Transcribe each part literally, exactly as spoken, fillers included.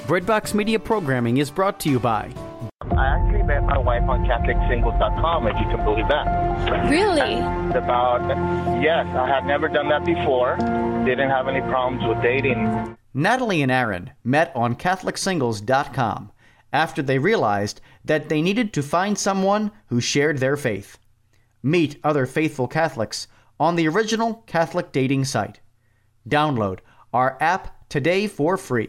Breadbox Media programming is brought to you by... I actually met my wife on Catholic Singles dot com, if you can believe that. Really? And about, yes, I had never done that before. Didn't have any problems with dating. Natalie and Aaron met on Catholic Singles dot com after they realized that they needed to find someone who shared their faith. Meet other faithful Catholics on the original Catholic dating site. Download our app today for free.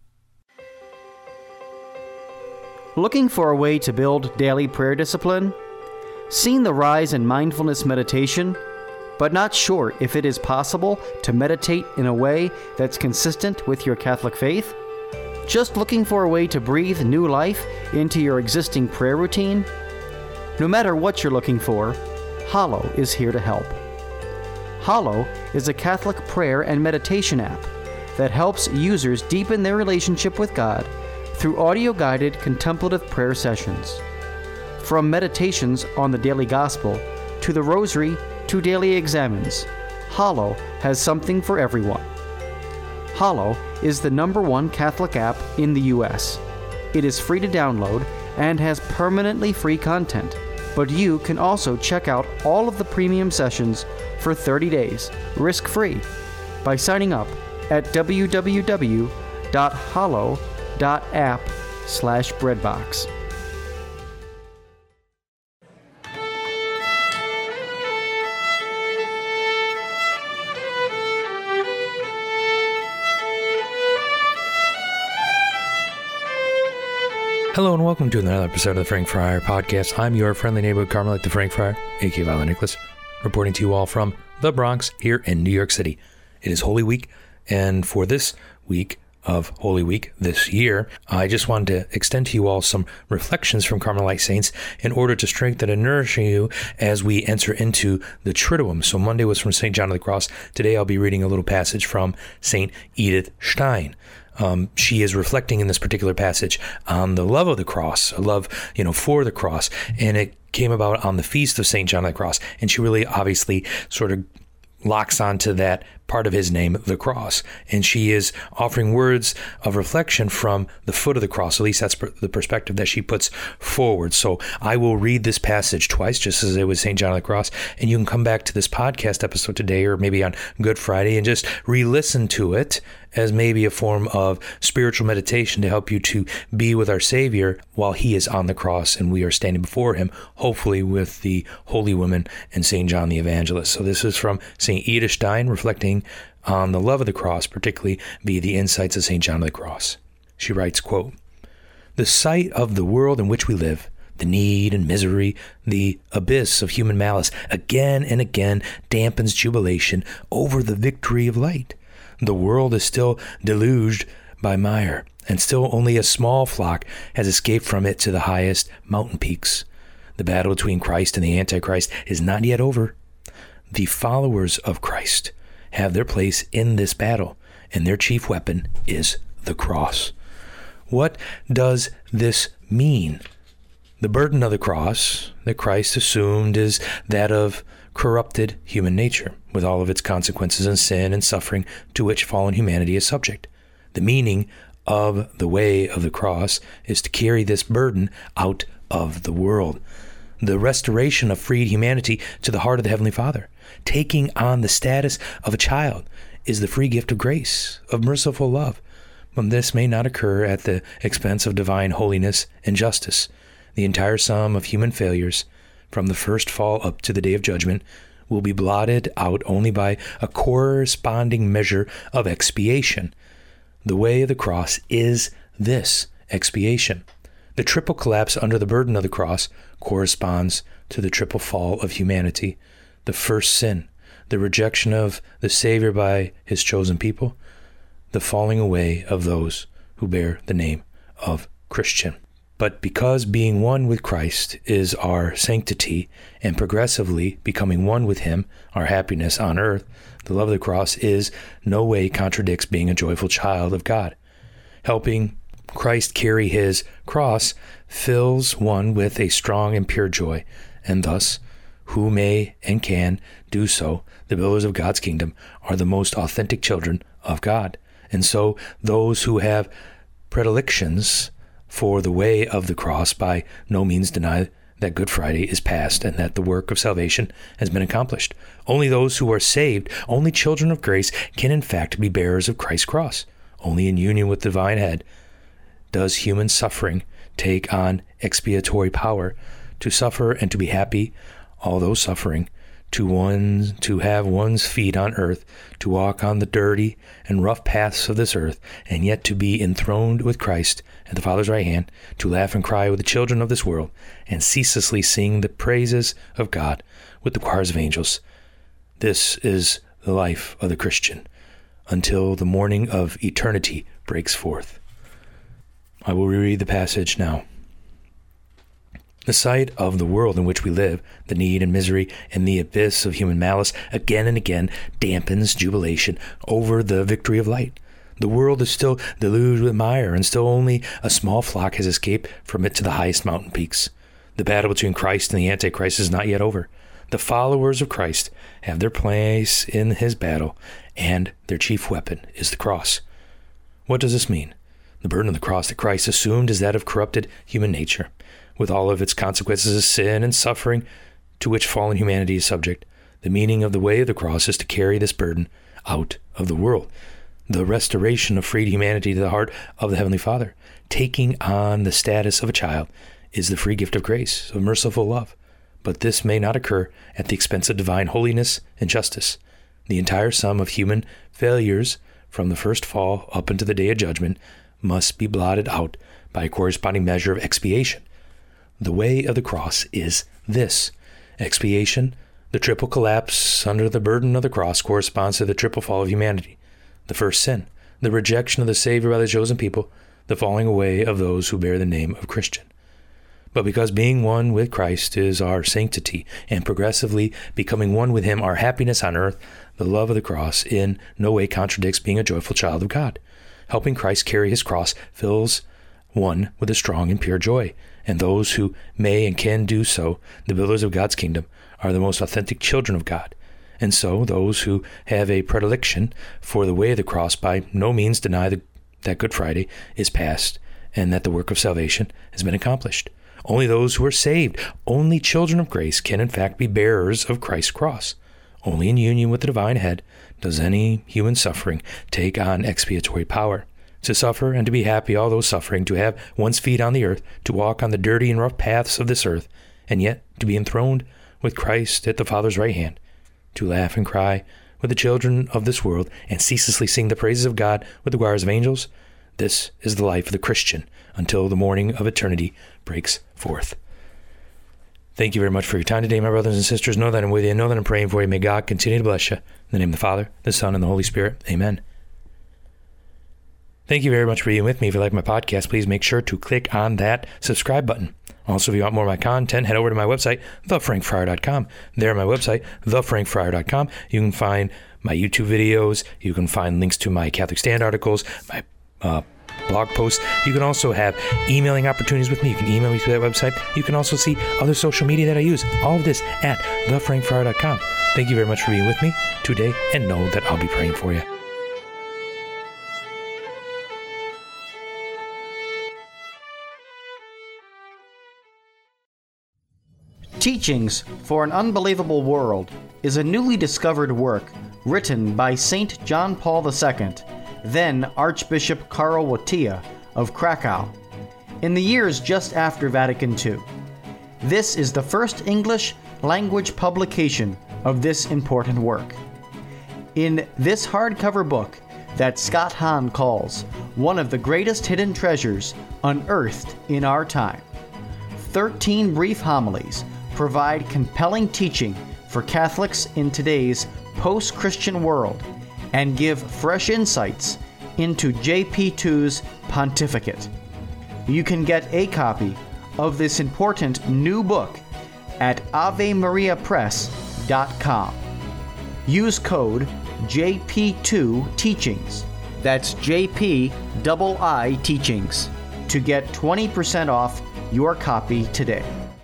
Looking for a way to build daily prayer discipline? Seen the rise in mindfulness meditation, but not sure if it is possible to meditate in a way that's consistent with your Catholic faith? Just looking for a way to breathe new life into your existing prayer routine? No matter what you're looking for, Hallow is here to help. Hallow is a Catholic prayer and meditation app that helps users deepen their relationship with God through audio-guided contemplative prayer sessions. From meditations on the daily gospel to the rosary to daily examens, Hallow has something for everyone. Hallow is the number one Catholic app in the U S. It is free to download and has permanently free content, but you can also check out all of the premium sessions for thirty days, risk-free, by signing up at w w w dot hallow dot app slash breadbox. Hello and welcome to another episode of the Frank Fryer Podcast. I'm your friendly neighborhood Carmelite the Frank Fryer, aka Violet Nicholas, reporting to you all from the Bronx here in New York City. It is Holy Week, and for this week of Holy Week this year, I just wanted to extend to you all some reflections from Carmelite saints in order to strengthen and nourish you as we enter into the Triduum. So Monday was from Saint John of the Cross. Today I'll be reading a little passage from Saint Edith Stein. Um, she is reflecting in this particular passage on the love of the cross, a love, you know, for the cross, and it came about on the feast of Saint John of the Cross, and she really obviously sort of locks onto that part of his name, the cross. And she is offering words of reflection from the foot of the cross. At least that's per- the perspective that she puts forward. So I will read this passage twice, just as it was Saint John of the Cross. And you can come back to this podcast episode today or maybe on Good Friday and just re-listen to it as maybe a form of spiritual meditation to help you to be with our Savior while he is on the cross and we are standing before him, hopefully with the holy women and Saint John the Evangelist. So this is from Saint Edith Stein, reflecting on the love of the cross, particularly via the insights of Saint John of the Cross. She writes, quote, "The sight of the world in which we live, the need and misery, the abyss of human malice, again and again dampens jubilation over the victory of light. The world is still deluged by mire, and still only a small flock has escaped from it to the highest mountain peaks. The battle between Christ and the Antichrist is not yet over. The followers of Christ have their place in this battle, and their chief weapon is the cross." What does this mean? The burden of the cross that Christ assumed is that of corrupted human nature, with all of its consequences and sin and suffering to which fallen humanity is subject. The meaning of the way of the cross is to carry this burden out of the world. The restoration of freed humanity to the heart of the Heavenly Father, taking on the status of a child, is the free gift of grace, of merciful love. But this may not occur at the expense of divine holiness and justice. The entire sum of human failures, from the first fall up to the day of judgment, will be blotted out only by a corresponding measure of expiation. The way of the cross is this expiation. The triple collapse under the burden of the cross corresponds to the triple fall of humanity. The first sin, the rejection of the Savior by his chosen people, the falling away of those who bear the name of Christian. But because being one with Christ is our sanctity, and progressively becoming one with him, our happiness on earth, the love of the cross is no way contradicts being a joyful child of God. Helping Christ carry his cross fills one with a strong and pure joy, and thus, who may and can do so, the builders of God's kingdom, are the most authentic children of God. And so those who have predilections for the way of the cross by no means deny that Good Friday is past and that the work of salvation has been accomplished. Only those who are saved, only children of grace, can in fact be bearers of Christ's cross. Only in union with the divine head does human suffering take on expiatory power to suffer and to be happy, although suffering, to one to have one's feet on earth, to walk on the dirty and rough paths of this earth, and yet to be enthroned with Christ at the Father's right hand, to laugh and cry with the children of this world, and ceaselessly sing the praises of God with the choirs of angels. This is the life of the Christian, until the morning of eternity breaks forth. I will reread the passage now. The sight of the world in which we live, the need and misery and the abyss of human malice, again and again dampens jubilation over the victory of light. The world is still deluged with mire, and still only a small flock has escaped from it to the highest mountain peaks. The battle between Christ and the Antichrist is not yet over. The followers of Christ have their place in his battle, and their chief weapon is the cross. What does this mean? The burden of the cross that Christ assumed is that of corrupted human nature, with all of its consequences of sin and suffering to which fallen humanity is subject. The meaning of the way of the cross is to carry this burden out of the world. The restoration of freed humanity to the heart of the Heavenly Father, taking on the status of a child, is the free gift of grace, of merciful love. But this may not occur at the expense of divine holiness and justice. The entire sum of human failures from the first fall up into the day of judgment must be blotted out by a corresponding measure of expiation. The way of the cross is this. Expiation, the triple collapse under the burden of the cross, corresponds to the triple fall of humanity. The first sin, the rejection of the Savior by the chosen people, the falling away of those who bear the name of Christian. But because being one with Christ is our sanctity, and progressively becoming one with him our happiness on earth, the love of the cross in no way contradicts being a joyful child of God. Helping Christ carry his cross fills one with a strong and pure joy, and those who may and can do so, the builders of God's kingdom, are the most authentic children of God. And so those who have a predilection for the way of the cross by no means deny the, that Good Friday is past and that the work of salvation has been accomplished. Only those who are saved, only children of grace, can in fact be bearers of Christ's cross. Only in union with the divine head does any human suffering take on expiatory power. To suffer and to be happy, although suffering, to have one's feet on the earth, to walk on the dirty and rough paths of this earth, and yet to be enthroned with Christ at the Father's right hand, to laugh and cry with the children of this world, and ceaselessly sing the praises of God with the choirs of angels. This is the life of the Christian until the morning of eternity breaks forth. Thank you very much for your time today, my brothers and sisters. Know that I'm with you. Know that I'm praying for you. May God continue to bless you. In the name of the Father, the Son, and the Holy Spirit. Amen. Thank you very much for being with me. If you like my podcast, please make sure to click on that subscribe button. Also, if you want more of my content, head over to my website, the frank friar dot com. There on my website, the frank friar dot com, you can find my YouTube videos. You can find links to my Catholic Stand articles, my uh, blog posts. You can also have emailing opportunities with me. You can email me through that website. You can also see other social media that I use. All of this at the frank friar dot com. Thank you very much for being with me today, and know that I'll be praying for you. Teachings for an Unbelievable World is a newly discovered work written by Saint John Paul the Second, then Archbishop Karol Wojtyła of Krakow, in the years just after Vatican Two. This is the first English language publication of this important work. In this hardcover book that Scott Hahn calls one of the greatest hidden treasures unearthed in our time, thirteen brief homilies provide compelling teaching for Catholics in today's post-Christian world and give fresh insights into J P two's pontificate. You can get a copy of this important new book at ave maria press dot com. Use code J P two Teachings, that's J P I I Teachings, to get twenty percent off your copy today.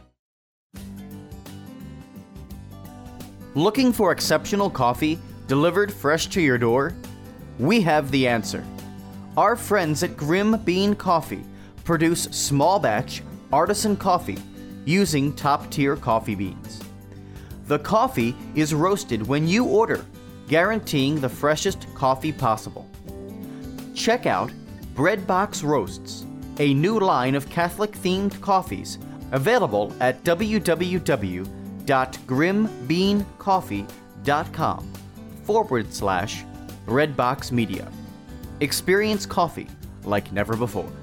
Looking for exceptional coffee delivered fresh to your door? We have the answer. Our friends at Grim Bean Coffee produce small batch artisan coffee using top-tier coffee beans. The coffee is roasted when you order, guaranteeing the freshest coffee possible. Check out Breadbox Roasts, a new line of Catholic-themed coffees available at www.grimbeancoffee.com forward slash Breadbox Media. Experience coffee like never before.